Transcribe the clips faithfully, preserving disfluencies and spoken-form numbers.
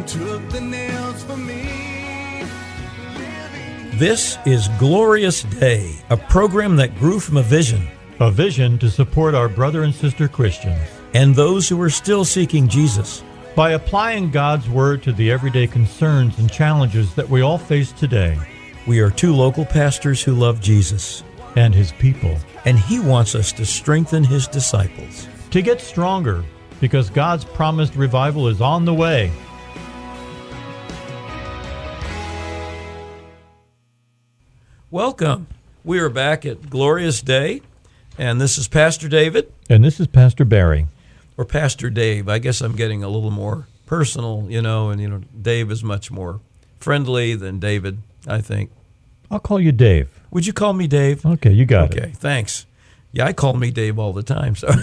and took the nails for me. This is Glorious Day, a program that grew from a vision. A vision to support our brother and sister Christians. And those who are still seeking Jesus. By applying God's Word to the everyday concerns and challenges that we all face today. We are two local pastors who love Jesus. And His people. And He wants us to strengthen His disciples. To get stronger, because God's promised revival is on the way. Welcome. We are back at Glorious Day, and this is Pastor David. And this is Pastor Barry. Or Pastor Dave. I guess I'm getting a little more personal, you know, and, you know, Dave is much more friendly than David, I think. I'll call you Dave. Would you call me Dave? Okay, you got okay, it. Okay, thanks. Yeah, I call me Dave all the time. So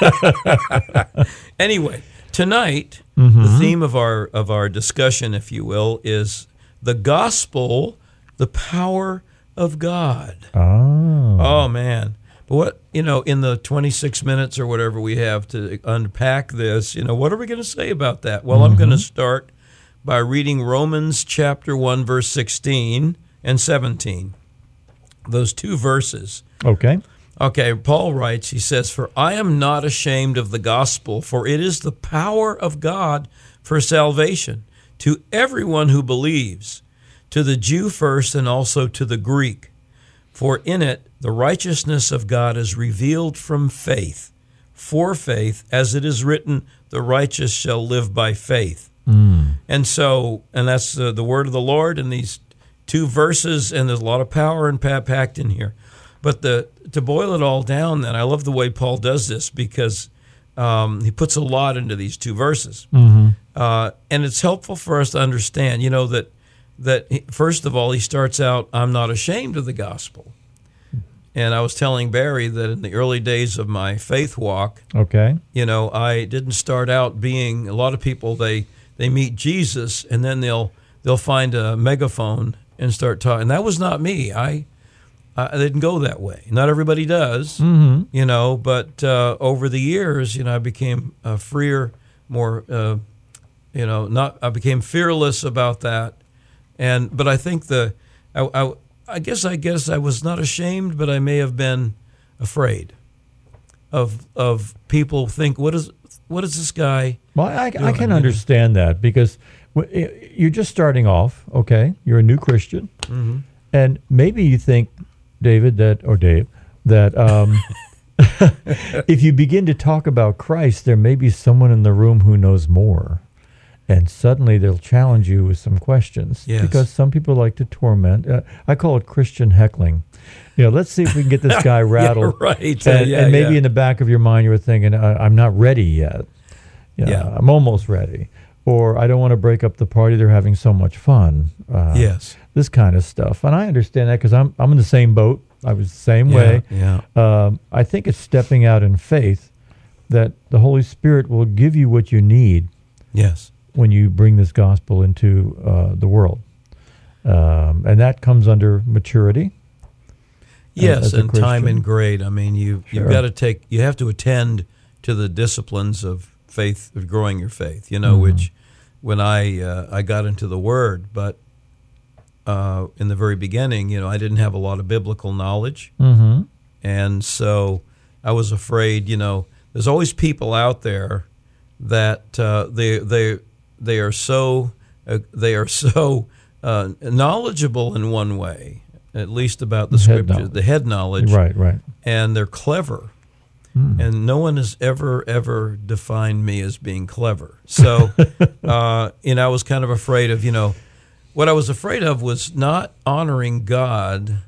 anyway, tonight, mm-hmm. the theme of our of our discussion, if you will, is the gospel, the power of God. Oh. Oh, man. But what, you know, in the twenty-six minutes or whatever we have to unpack this, you know, what are we going to say about that? Well, mm-hmm. I'm going to start by reading Romans chapter one, verse sixteen and seventeen. Those two verses. Okay. Okay, Paul writes, he says, "For I am not ashamed of the gospel, for it is the power of God for salvation to everyone who believes, to the Jew first and also to the Greek. For in it the righteousness of God is revealed from faith, for faith, as it is written, the righteous shall live by faith." Mm. And so, and that's uh, the word of the Lord in these two verses, and there's a lot of power and packed in here. But the to boil it all down, then, I love the way Paul does this because um, he puts a lot into these two verses. Mm-hmm. Uh, and it's helpful for us to understand, you know, that that he, first of all, he starts out, "I'm not ashamed of the gospel." And I was telling Barry that in the early days of my faith walk, okay, you know, I didn't start out being, a lot of people, they they meet Jesus and then they'll they'll find a megaphone and start talking. And that was not me. I I didn't go that way. Not everybody does, mm-hmm. you know, but uh, over the years, you know, I became uh, freer, more, uh, you know, not, I became fearless about that. And, but I think the, I, I, I guess, I guess I was not ashamed, but I may have been afraid of, of people think, what is, what is this guy? Well, I, I can understand that because you're just starting off, okay? You're a new Christian. Mm-hmm. And maybe you think, David, that or Dave, that um, if you begin to talk about Christ, there may be someone in the room who knows more, and suddenly they'll challenge you with some questions. Yes. Because some people like to torment. Uh, I call it Christian heckling. You know, let's see if we can get this guy rattled. Yeah, right. And, uh, yeah, and maybe yeah. in the back of your mind, you were thinking, "I'm not ready yet. You know, Yeah. I'm almost ready." Or, "I don't want to break up the party. They're having so much fun." Uh, Yes. This kind of stuff. And I understand that because I'm I'm in the same boat. I was the same Yeah, way. yeah. Um, I think it's stepping out in faith that the Holy Spirit will give you what you need Yes. when you bring this gospel into uh, the world. Um, and that comes under maturity. Yes, as a and time Christian. and grade. I mean, you, Sure. you've got to take, you have to attend to the disciplines of faith, of growing your faith, you know, Mm-hmm. which when I uh, I got into the Word, but uh, in the very beginning, you know, I didn't have a lot of biblical knowledge. Mm-hmm. And so I was afraid, you know, there's always people out there that uh, they they they are so uh, they are so uh, knowledgeable in one way, at least about the Head scriptures, knowledge. the head knowledge, Right, right. and they're clever. Mm. And no one has ever, ever defined me as being clever. So, uh, you know, I was kind of afraid of, you know, what I was afraid of was not honoring God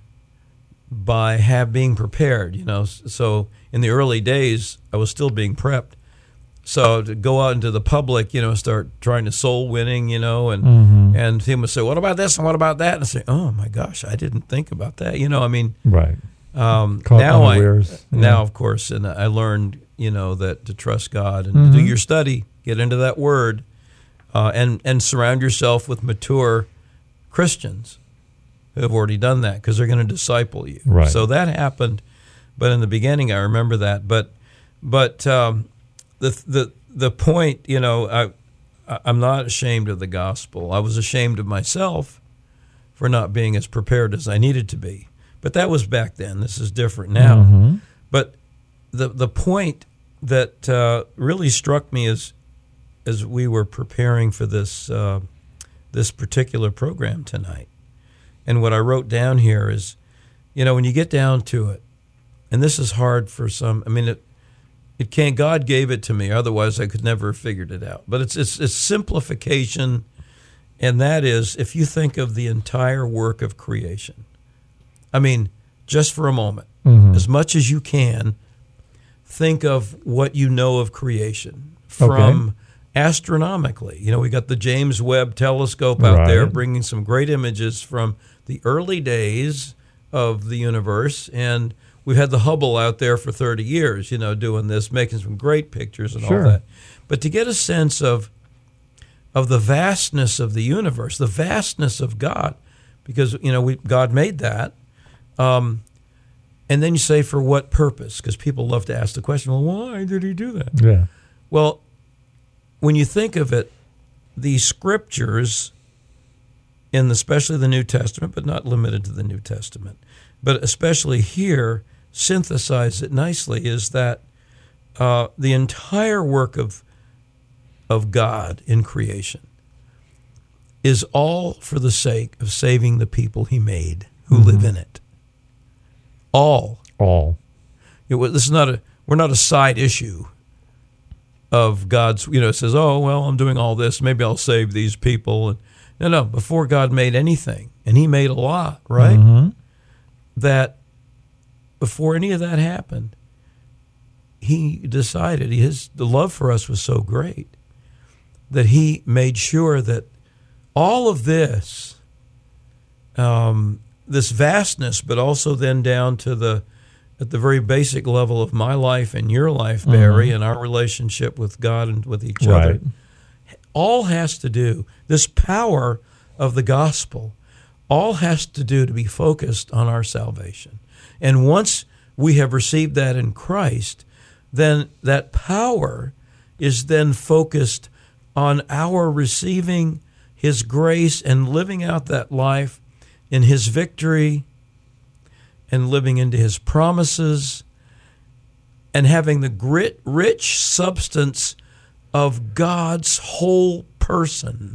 by have being prepared, you know. So in the early days, I was still being prepped. So to go out into the public, you know, start trying to soul winning, you know, and Mm-hmm. and people would say, "What about this and what about that?" And I say, "Oh my gosh, I didn't think about that." You know, I mean, Right. um, Caught now I unawares, yeah. now of course, and I learned, you know, that to trust God and Mm-hmm. to do your study, get into that Word, uh, and and surround yourself with mature Christians who have already done that because they're going to disciple you. Right. So that happened, but in the beginning, I remember that. But but um, the the the point, you know, I I- I'm not ashamed of the gospel. I was ashamed of myself for not being as prepared as I needed to be. But that was back then. This is different now. Mm-hmm. But the the point that uh, really struck me as as we were preparing for this uh, this particular program tonight, and what I wrote down here is, you know, when you get down to it, and this is hard for some. I mean, it it can't. God gave it to me. Otherwise, I could never have figured it out. But it's it's, it's simplification, and that is, if you think of the entire work of creation. I mean, just for a moment, Mm-hmm. as much as you can, think of what you know of creation from Okay. astronomically. You know, we got the James Webb Telescope out there Right. bringing some great images from the early days of the universe, and we've had the Hubble out there for thirty years, you know, doing this, making some great pictures and Sure. all that. But to get a sense of of the vastness of the universe, the vastness of God, because, you know, we, God made that. Um, and then you say, for what purpose? Because people love to ask the question, well, why did he do that? Yeah. Well, when you think of it, the scriptures, in especially the New Testament, but not limited to the New Testament, but especially here, synthesize it nicely, is that uh, the entire work of of God in creation is all for the sake of saving the people he made who Mm-hmm. live in it. All. All. It was, this is not a, we're not a side issue of God's, you know, it says, oh, well, I'm doing all this, maybe I'll save these people. And no, no, before God made anything, and he made a lot, right? Mm-hmm. That before any of that happened, he decided, his the love for us was so great that he made sure that all of this, um, this vastness, but also then down to the, at the very basic level of my life and your life, Barry, Mhm. and our relationship with God and with each Right. other, all has to do, this power of the gospel, all has to do to be focused on our salvation. And once we have received that in Christ, then that power is then focused on our receiving his grace and living out that life in his victory and living into his promises and having the grit, rich substance of God's whole person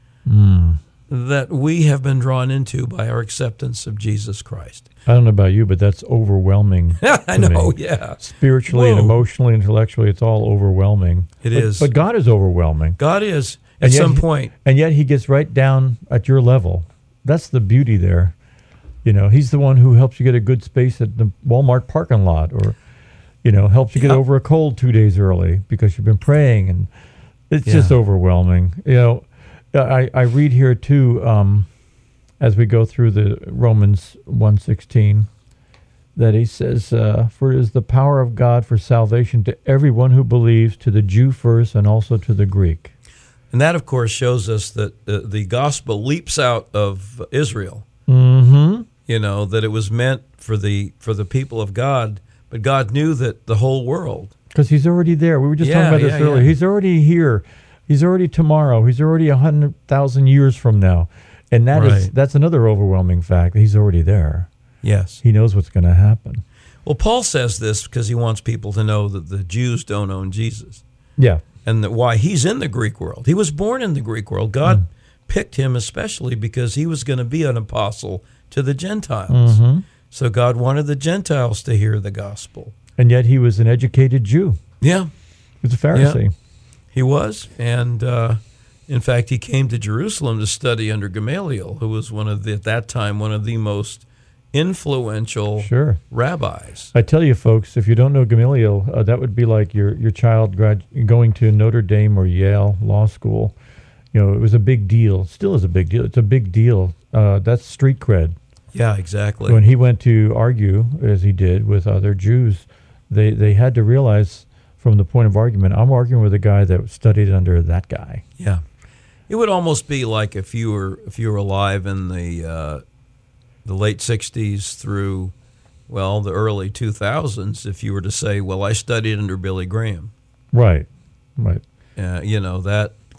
Mm. that we have been drawn into by our acceptance of Jesus Christ. I don't know about you, but that's overwhelming. I to know, me. yeah. Spiritually and Whoa. emotionally, intellectually, it's all overwhelming. It It is. is. But God is overwhelming. God is, at And yet some he- point, And yet he gets right down at your level. That's the beauty there. You know, he's the one who helps you get a good space at the Walmart parking lot, or, you know, helps you get Yep. over a cold two days early because you've been praying. And it's Yeah. just overwhelming. You know, I, I read here too, um, as we go through the Romans one sixteen, that he says, uh, for it is the power of God for salvation to everyone who believes, to the Jew first and also to the Greek. and that, of course, shows us that uh, the gospel leaps out of Israel. Mm-hmm. You know, that it was meant for the for the people of God, but God knew that the whole world. Because he's already there. We were just Yeah, talking about this yeah, earlier. yeah. He's already here. He's already tomorrow. He's already a hundred thousand years from now, and that is Right. that's another overwhelming fact. He's already there. Yes. He knows what's going to happen. Well, Paul says this because he wants people to know that the Jews don't own Jesus, Yeah. and that why he's in the Greek world. He was born in the Greek world. God picked him especially because he was going to be an apostle to the Gentiles. Mhm. So God wanted the Gentiles to hear the gospel. And yet he was an educated Jew. Yeah, He was a Pharisee. he was. And uh, in fact, he came to Jerusalem to study under Gamaliel, who was one of the, at that time, one of the most influential Sure. rabbis. I tell you, folks, if you don't know Gamaliel, uh, that would be like your your child grad- going to Notre Dame or Yale Law School. You know, it was a big deal. Still is a big deal. It's a big deal. Uh, that's street cred. Yeah, exactly. When he went to argue, as he did with other Jews, they, they had to realize from the point of argument, I'm arguing with a guy that studied under that guy. Yeah, it would almost be like if you were if you were alive in the uh, the late sixties through, well, the early two thousands. If you were to say, well, I studied under Billy Graham, Right, right. uh, you know, that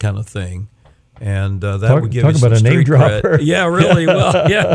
kind of thing, and uh, that Talk- would give talk you some about a name street cred. dropper. Yeah, really. Well, yeah,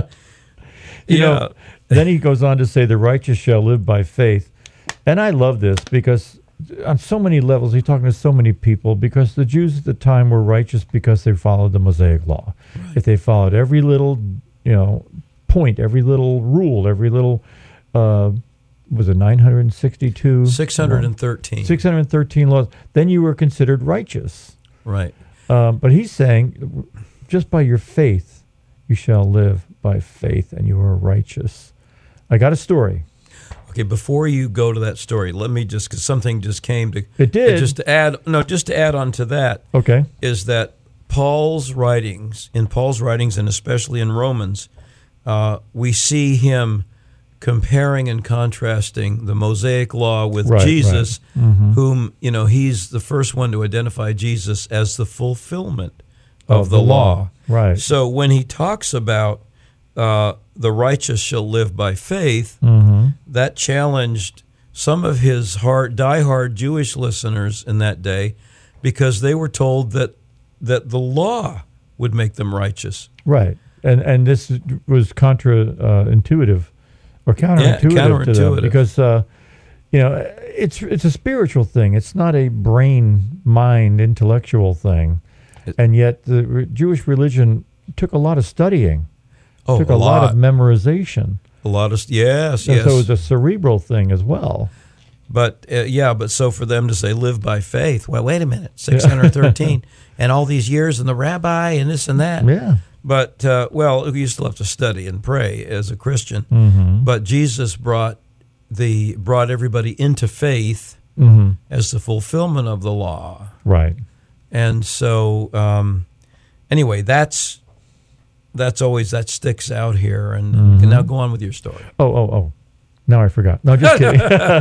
You yeah. know, then he goes on to say, the righteous shall live by faith. And I love this because on so many levels, he's talking to so many people, because the Jews at the time were righteous because they followed the Mosaic law. Right. If they followed every little, you know, point, every little rule, every little, uh, was it nine hundred sixty-two? six hundred thirteen. six hundred thirteen laws. Then you were considered righteous. Right. Um, but he's saying, just by your faith, you shall live by faith, and you are righteous. I got a story. Okay, before you go to that story, let me just, because something just came to... It did. Just to add, no, just to add on to that, Okay. is that Paul's writings, in Paul's writings, and especially in Romans, uh, we see him comparing and contrasting the Mosaic law with Right, Jesus, right. Mm-hmm. whom, you know, he's the first one to identify Jesus as the fulfillment of, Of the, the law. law, right. So when he talks about uh, the righteous shall live by faith, Mm-hmm. that challenged some of his hard, diehard Jewish listeners in that day, because they were told that that the law would make them righteous. Right. And and this was contra uh, intuitive or counterintuitive, to them, counterintuitive. because uh, you know, it's it's a spiritual thing. It's not a brain mind intellectual thing. It- And yet the re- Jewish religion took a lot of studying, Oh, took a a lot, lot. of memorization. A lot of yes, And yes. so it was a cerebral thing as well. But uh, yeah, but so for them to say live by faith, well, wait a minute, six hundred thirteen, and all these years and the rabbi and this and that. Yeah. But uh, well, you still have to study and pray as a Christian. Mm-hmm. But Jesus brought the brought everybody into faith Mm-hmm. as the fulfillment of the law. Right. And so, um, anyway, that's that's always that sticks out here. And Mm-hmm. now go on with your story. Oh, oh, oh. Now I forgot. No, just kidding.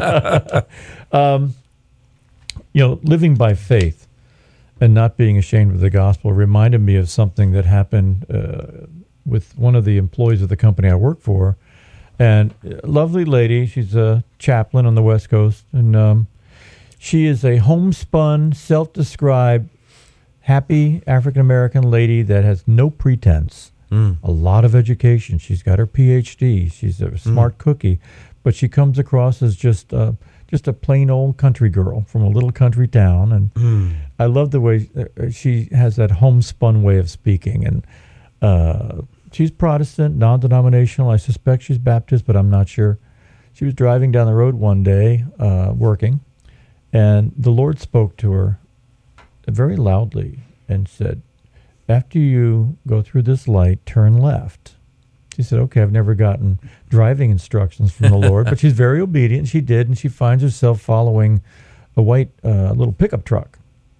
um, you know, living by faith and not being ashamed of the gospel reminded me of something that happened uh, with one of the employees of the company I work for. And a lovely lady, she's a chaplain on the West Coast, and um, she is a homespun, self-described, happy African-American lady that has no pretense. Mm. A lot of education. She's got her P H D. She's a smart cookie, but she comes across as just uh, just a plain old country girl from a little country town. And Mm. I love the way uh, she has that homespun way of speaking. And uh, she's Protestant, non-denominational. I suspect she's Baptist, but I'm not sure. She was driving down the road one day, uh, working, and the Lord spoke to her very loudly and said, after you go through this light, turn left. She said, okay, I've never gotten driving instructions from the Lord, but she's very obedient. She did, and she finds herself following a white uh, little pickup truck.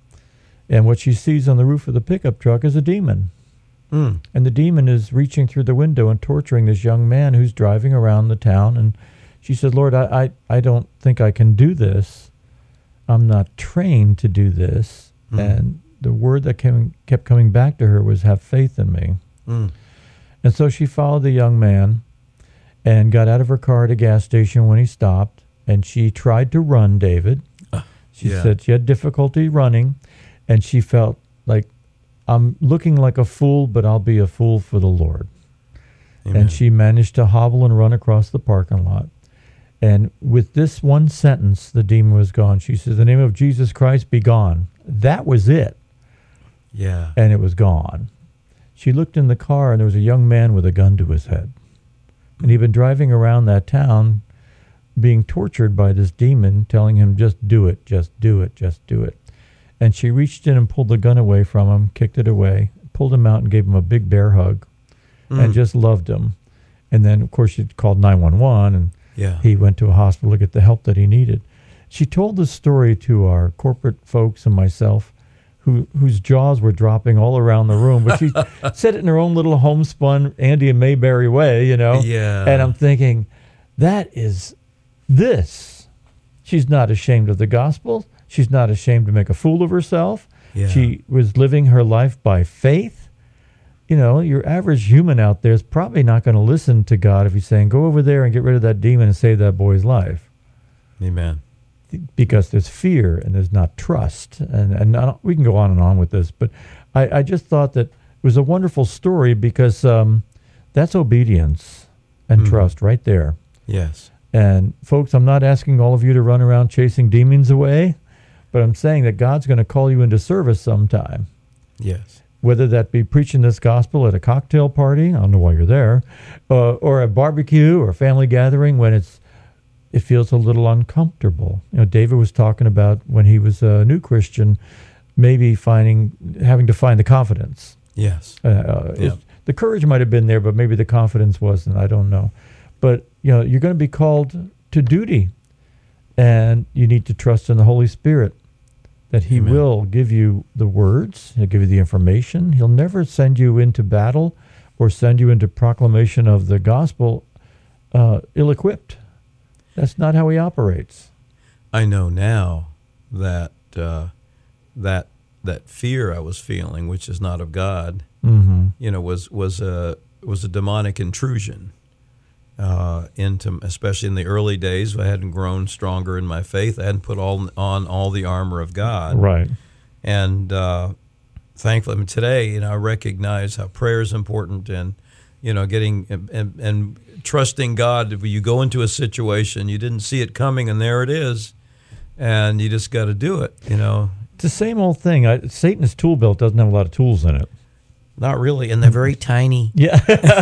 And what she sees on the roof of the pickup truck is a demon. Mm. And the demon is reaching through the window and torturing this young man who's driving around the town. And she said, Lord, I, I, I don't think I can do this. I'm not trained to do this. Mm. And the word that came, kept coming back to her was, have faith in me. Mm. And so she followed the young man and got out of her car at a gas station when he stopped. And she tried to run, David. Uh, She yeah. said she had difficulty running. And she felt like, I'm looking like a fool, but I'll be a fool for the Lord. Amen. And she managed to hobble and run across the parking lot. And with this one sentence, the demon was gone. She says, the name of Jesus Christ be gone. That was it. Yeah. And it was gone. She looked in the car, and there was a young man with a gun to his head. And he'd been driving around that town being tortured by this demon, telling him, just do it, just do it, just do it. And she reached in and pulled the gun away from him, kicked it away, pulled him out and gave him a big bear hug, Mm. and just loved him. And then, of course, she called nine one one, and Yeah. he went to a hospital to get the help that he needed. She told the story to our corporate folks and myself, who whose jaws were dropping all around the room. But she said it in her own little homespun Andy and Mayberry way, you know. Yeah. And I'm thinking, that is this. She's not ashamed of the gospel. She's not ashamed to make a fool of herself. Yeah. She was living her life by faith. You know, your average human out there is probably not going to listen to God if he's saying, go over there and get rid of that demon and save that boy's life. Amen. because there's fear and there's not trust. And, and I don't- we can go on and on with this, but I, I just thought that it was a wonderful story because um, that's obedience and Mhm. trust right there. Yes. And folks, I'm not asking all of you to run around chasing demons away, but I'm saying that God's going to call you into service sometime. Yes. Whether that be preaching this gospel at a cocktail party, I don't know why you're there, uh, or a barbecue or a family gathering when it's it feels a little uncomfortable. You know, David was talking about when he was a new Christian, maybe finding having to find the confidence. Yes. Uh, uh, Yeah. it- the courage might have been there, but maybe the confidence wasn't. I don't know. But you know, you're going to be called to duty, and you need to trust in the Holy Spirit that He Amen. will give you the words. He'll give you the information. He'll never send you into battle or send you into proclamation of the gospel uh, ill-equipped. That's not how He operates. I know now that uh, that that fear I was feeling, which is not of God, Mm-hmm. you know, was was a was a demonic intrusion uh, into, especially in the early days. I hadn't grown stronger in my faith. I hadn't put all on all the armor of God. Right. And uh, thankfully, I mean, today, you know, I recognize how prayer is important, and you know, getting and, and, and trusting God. If you go into a situation, you didn't see it coming, and there it is, and you just got to do it. You know, It's the same old thing. I, Satan's tool belt doesn't have a lot of tools in it. not really, and they're very tiny. Yeah.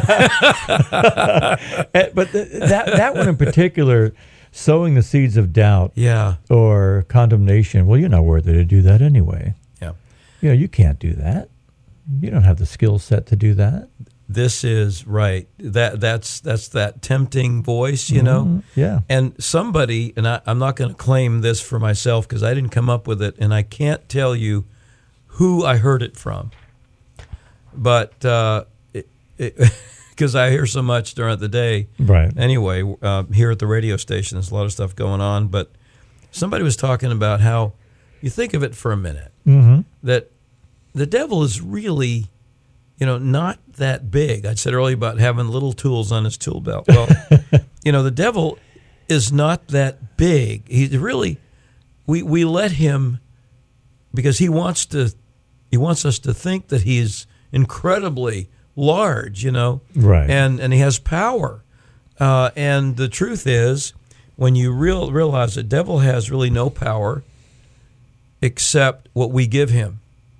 Eh, but th- that that one in particular, sowing the seeds of doubt Yeah, or condemnation, well, you're not worthy to do that anyway. yeah. You know, you can't do that. You don't have the skill set to do that. This is right. That that's that's that tempting voice, you know. Mhm. Yeah. And somebody, and I, I'm not going to claim this for myself because I didn't come up with it, and I can't tell you who I heard it from. But uh, because I hear so much during the day, Right. anyway, uh, here at the radio station, there's a lot of stuff going on. But somebody was talking about how you think of it for a minute Mm-hmm. that the devil is really, you know, not that big. I said earlier about having little tools on his tool belt. Well, you know, the devil is not that big. He really, we we let him because he wants to, he wants us to think that he is incredibly large, you know, Right. and and he has power. Uh, and the truth is, when you real realize the devil has really no power except what we give him.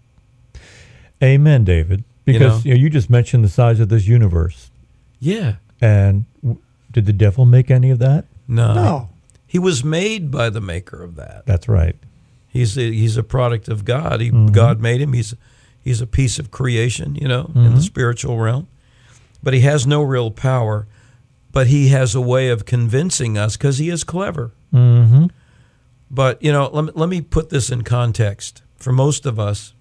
Amen, David. Because know? you, know, you just mentioned the size of this universe. Yeah. And w- did the devil make any of that? No. No. He was made by the maker of that. That's right. He's a, he's a product of God. He, Mhm. God made him. He's he's a piece of creation, you know, in the Mhm. spiritual realm. But he has no real power. But he has a way of convincing us because he is clever. Mm-hmm. But, you know, let me, let me put this in context. For most of us,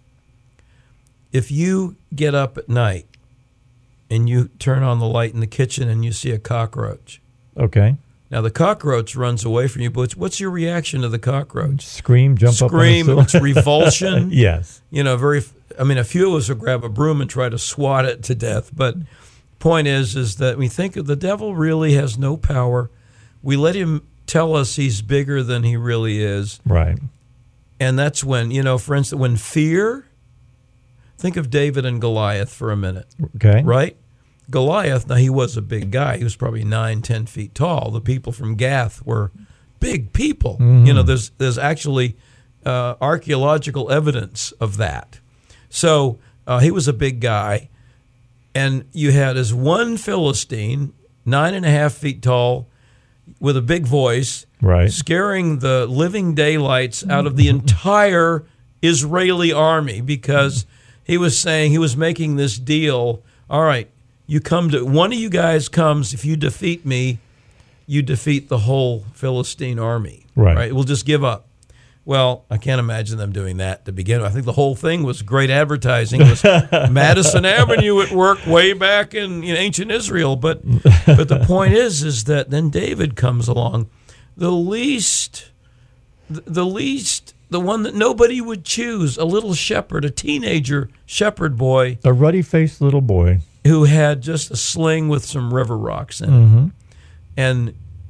if you get up at night and you turn on the light in the kitchen and you see a cockroach, Okay. now the cockroach runs away from you, but what's your reaction to the cockroach? Scream, jump Scream, up on a it's revulsion. Yes. You know, very, I mean, a few of us will grab a broom and try to swat it to death. But point is, is that we think the devil really has no power. We let him tell us he's bigger than he really is. Right. And that's when, you know, for instance, when fear, think of David and Goliath for a minute, Okay. right? Goliath, now he was a big guy. He was probably nine, ten feet tall. The people from Gath were big people. Mhm. You know, there's there's actually uh, archaeological evidence of that. So uh, he was a big guy. And you had this one Philistine, nine and a half feet tall, with a big voice, Right. scaring the living daylights out of the entire Israeli army because he was saying, he was making this deal. All right, you come to, one of you guys comes, if you defeat me, you defeat the whole Philistine army. Right. We'll just give up. Well, I can't imagine them doing that to begin with. I think the whole thing was great advertising. It was Madison Avenue at work way back in, in ancient Israel. But but the point is, is that then David comes along, the least, the least, the one that nobody would choose, a little shepherd, a teenager shepherd boy A ruddy-faced little boy. who had just a sling with some river rocks in it. Mm-hmm. And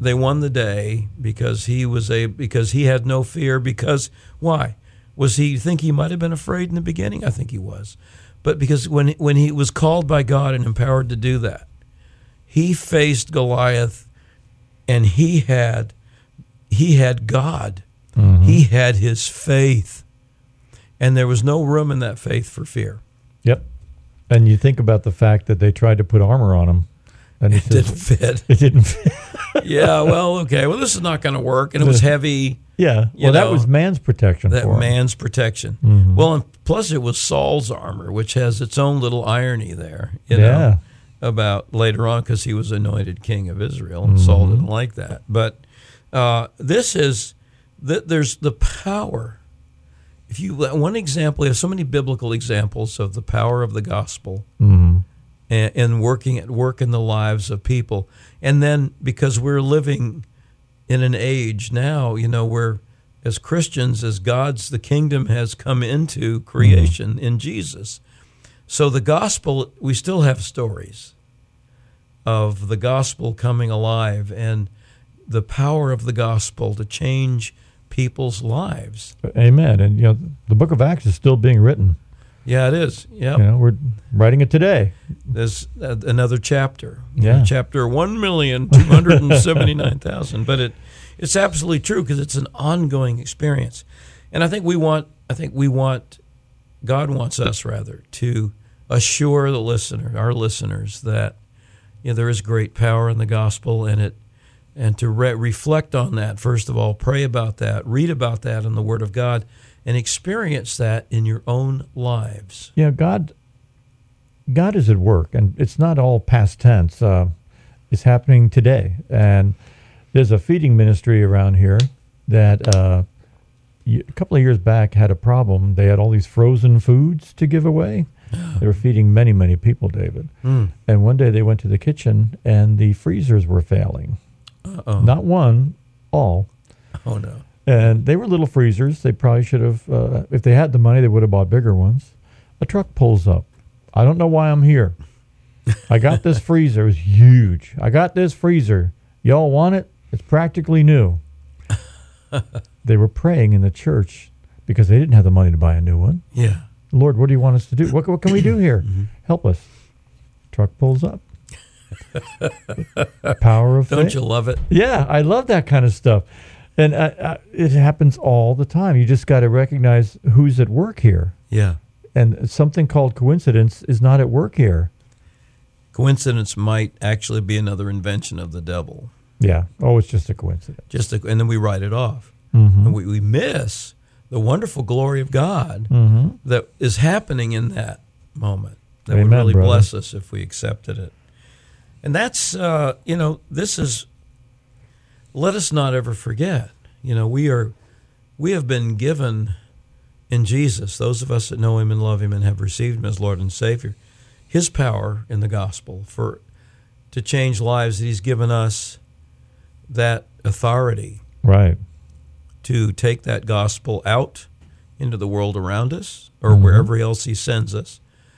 they won the day because he was a because he had no fear. Because why? Was he think he might have been afraid in the beginning? I think he was. But because when when he was called by God and empowered to do that, he faced Goliath, and he had he had God. Mm-hmm. He had his faith. And there was no room in that faith for fear. Yep. And you think about the fact that they tried to put armor on him. And he It says, didn't fit. It didn't fit. Yeah, well, okay. Well, this is not going to work. And it was heavy. Yeah. You Well, that know, was man's protection That for him. man's protection. Mhm. Well, and plus it was Saul's armor, which has its own little irony there, you Yeah. know, about later on because he was anointed king of Israel, and Saul Mm-hmm. didn't like that. But uh, this is, th- there's the power. If you one example, you have so many biblical examples of the power of the gospel Mm-hmm. and, and working at work in the lives of people. And then because we're living in an age now, you know, where as Christians, as God's, the kingdom has come into creation mm-hmm. in Jesus. So the gospel, we still have stories of the gospel coming alive and the power of the gospel to change people's lives. Amen. And, you know, the book of Acts is still being written. Yeah, it is. Yeah. You know, we're writing it today. There's uh, another chapter. Yeah. Chapter one million two hundred seventy-nine thousand. But it it's absolutely true because it's an ongoing experience. And I think we want I think we want God wants us rather to assure the listener, our listeners, that you know there is great power in the gospel, and it and to re- reflect on that. First of all, pray about that, read about that in the Word of God, and experience that in your own lives. Yeah, God, God is at work, and it's not all past tense. Uh, it's happening today, and there's a feeding ministry around here that uh, y- a couple of years back had a problem. They had all these frozen foods to give away. They were feeding many, many people, David. Mm. And one day they went to the kitchen, and the freezers were failing. Uh-oh. Not one, all. Oh, no. And they were little freezers. They probably should have, uh, if they had the money, they would have bought bigger ones. A truck pulls up. I don't know why I'm here. I got this freezer. It was huge. I got this freezer. Y'all want it? It's practically new. They were praying in the church because they didn't have the money to buy a new one. Yeah. Lord, what do you want us to do? What, what can we do here? Help us. Truck pulls up. Power of faith. Don't you love it? Yeah, I love that kind of stuff. And uh, uh, it happens all the time. You just got to recognize who's at work here. Yeah. And something called coincidence is not at work here. Coincidence might actually be another invention of the devil. Yeah. Oh, it's just a coincidence. Just a, and then we write it off. Mm-hmm. And we, we miss the wonderful glory of God Mm-hmm. that is happening in that moment. That Amen, would really brother. bless us if we accepted it. And that's, uh, you know, this is, let us not ever forget, you know, we are, we have been given in Jesus, those of us that know him and love him and have received him as Lord and Savior, his power in the gospel for, to change lives, that he's given us that authority Right. to take that gospel out into the world around us or Mhm. wherever else he sends us,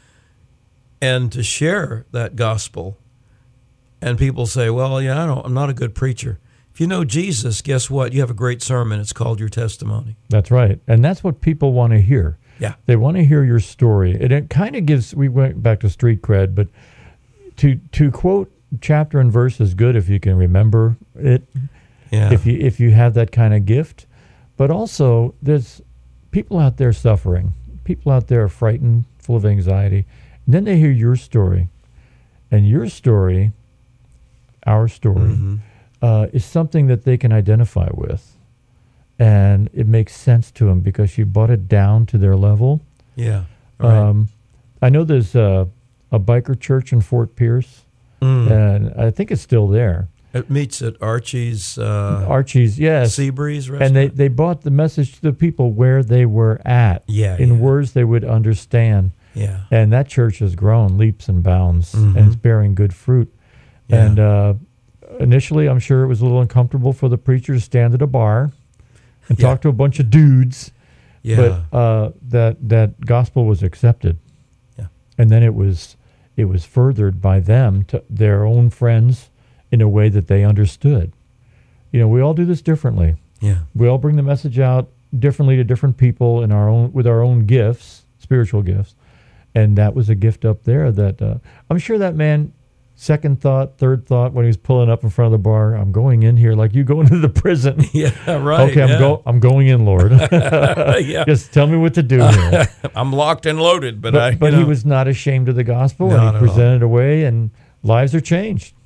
and to share that gospel. And people say, well, yeah, I don't, I'm not a good preacher. If you know Jesus, guess what? You have a great sermon. It's called your testimony. That's right. And that's what people want to hear. Yeah. They want to hear your story. And it kind of gives, we went back to street cred, but to to quote chapter and verse is good if you can remember it, Yeah. if you if you have that kind of gift. But also, there's people out there suffering. People out there are frightened, full of anxiety. And then they hear your story. And your story, our story, Mhm. uh, is something that they can identify with. And it makes sense to them because you brought it down to their level. Yeah. Right. Um, I know there's a, a biker church in Fort Pierce, Mm. and I think it's still there. It meets at Archie's uh, Archie's, yes. Sea Breeze restaurant. And they, they brought the message to the people where they were at Yeah, in yeah. words they would understand. yeah. And that church has grown leaps and bounds, Mhm. and it's bearing good fruit. Yeah. And uh, initially, I'm sure it was a little uncomfortable for the preacher to stand at a bar and Yeah. talk to a bunch of dudes. Yeah. But uh, that that gospel was accepted. Yeah. And then it was it was furthered by them to their own friends in a way that they understood. you know, we all do this differently. Yeah. We all bring the message out differently to different people in our own with our own gifts, spiritual gifts. And that was a gift up there that uh, I'm sure that man, second thought, third thought, when he was pulling up in front of the bar, I'm going in here like you go into the prison. Yeah, right. Okay, I'm yeah. go. I'm going in, Lord. yeah. Just tell me what to do here. I'm locked and loaded, but, But, I. but you he know. was not ashamed of the gospel, Not and at he all. presented a way, and lives are changed.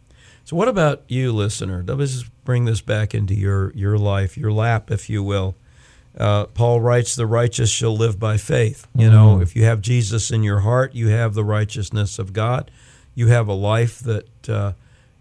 So what about you, listener? Let's just bring this back into your, your life, your lap, if you will. Uh, Paul writes, the righteous shall live by faith. You know, if you have Jesus in your heart, you have the righteousness of God. You have a life that uh,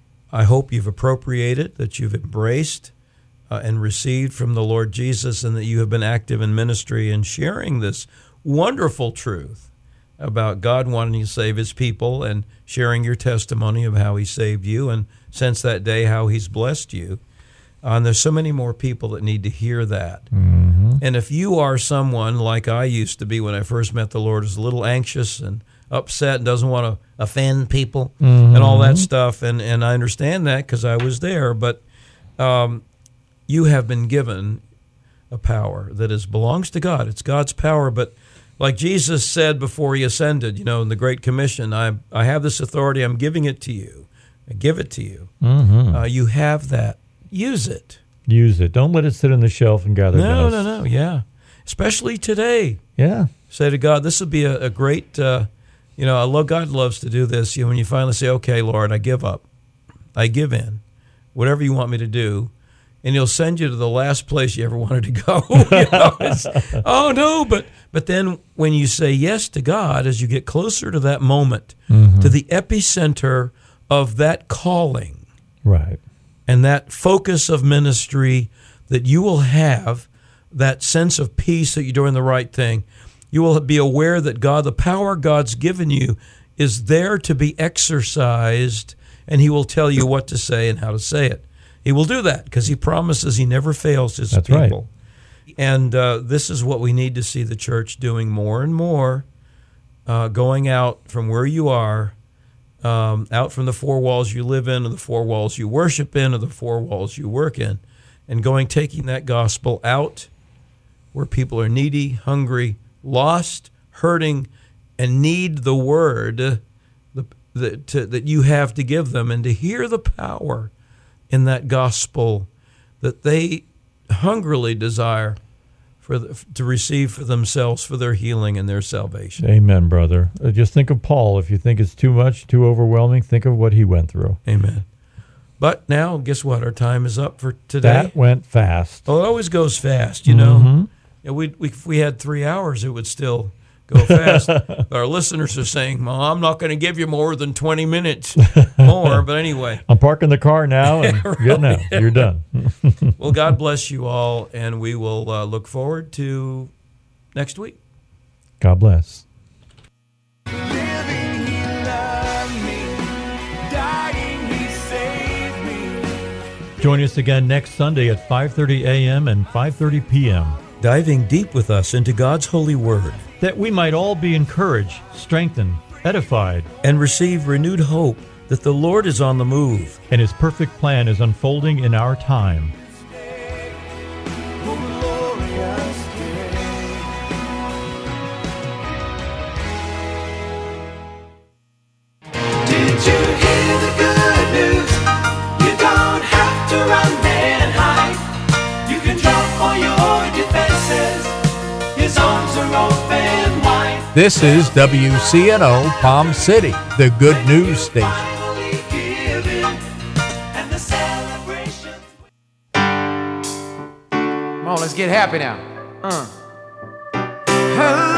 I hope you've appropriated, that you've embraced uh, and received from the Lord Jesus, and that you have been active in ministry and sharing this wonderful truth about God wanting to save his people, and sharing your testimony of how he saved you, and since that day how he's blessed you. Uh, and there's so many more people that need to hear that. Mm-hmm. And if you are someone like I used to be when I first met the Lord, is a little anxious and upset and doesn't want to offend people Mm-hmm. and all that stuff, and, and I understand that because I was there, but um, you have been given a power that is belongs to God. It's God's power, but like Jesus said before he ascended, you know, in the Great Commission, I I have this authority, I'm giving it to you. I give it to you. Mm-hmm. Uh, you have that. Use it. Use it. Don't let it sit on the shelf and gather No, dust. no, no. Yeah. Especially today. Yeah. Say to God, this would be a, a great, uh, you know, I love God loves to do this. You know, when you finally say, okay, Lord, I give up. I give in. Whatever you want me to do. And he'll send you to the last place you ever wanted to go. You know, it's, oh, no. But but then when you say yes to God, as you get closer to that moment, Mm-hmm. to the epicenter of that calling, Right. and that focus of ministry, that you will have that sense of peace that you're doing the right thing. You will be aware that God, the power God's given you, is there to be exercised, and he will tell you what to say and how to say it. He will do that because he promises he never fails his That's right. people. And uh, this is what we need to see the church doing more and more, uh, going out from where you are, Um, out from the four walls you live in, or the four walls you worship in, or the four walls you work in, and going, taking that gospel out where people are needy, hungry, lost, hurting, and need the word the, the, to, that you have to give them, and to hear the power in that gospel that they hungrily desire for the, to receive for themselves, for their healing and their salvation. Amen, brother. Uh, just think of Paul. If you think it's too much, too overwhelming, think of what he went through. Amen. But now, guess what? Our time is up for today. That went fast. Oh, it always goes fast, you know. Mhm. Yeah, we, we, if we had three hours, it would still go fast. But our listeners are saying, well, I'm not going to give you more than twenty minutes more. But anyway, I'm parking the car now and getting out. You're done. well, God bless you all, and we will uh, look forward to next week. God bless. Living, he loved me. Dying, he saved me. Join us again next Sunday at five thirty a.m. and five thirty p.m. Diving deep with us into God's holy word, that we might all be encouraged, strengthened, edified, and receive renewed hope that the Lord is on the move. and his perfect plan is unfolding in our time. Oh, glorious day. Did you hear the good news? You don't have to run and hide. You can drop all your defenses. His arms are open wide. This is W C N O Palm City, the good news station. Finally given, and the celebration. Come on, let's get happy now. Uh. Oh,